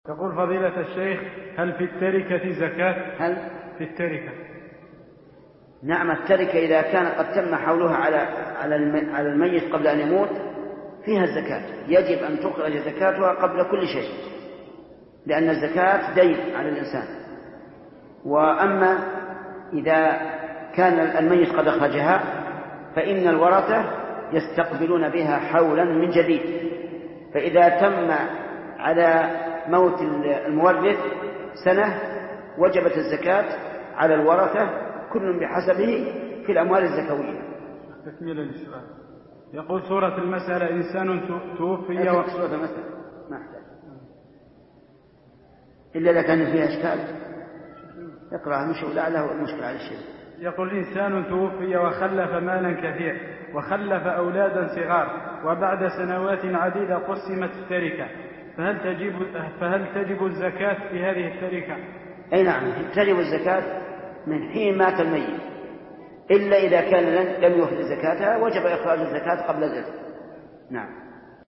يقول فضيلة الشيخ: هل في التركة زكاة؟ هل في التركة؟ نعم، التركة إذا كان قد تم حولها على الميت قبل أن يموت فيها الزكاة، يجب أن تخرج زكاتها قبل كل شيء، لأن الزكاة دين على الإنسان. وأما إذا كان الميت قد أخرجها فإن الورثة يستقبلون بها حولا من جديد، فإذا تم على موت المورث سنة وجبت الزكاة على الورثة كل بحسبه في الأموال الزكوية. تكميلا للسؤال، يقول سورة المسألة: إنسان توفي سورة المسألة ما أحتاج إلا إذا كان فيها إشكال يقرأ مش لا له المشكلة على الشيء. يقول: إنسان توفي وخلف مالا كثير وخلف أولادا صغار، وبعد سنوات عديدة قسمت التركة، فهل تجب الزكاة في هذه التركة؟ أي نعم، تجب الزكاة من حين مات الميت، إلا إذا كان لم يخرج زكاتها وجب إخراج الزكاة قبل الإرث. نعم.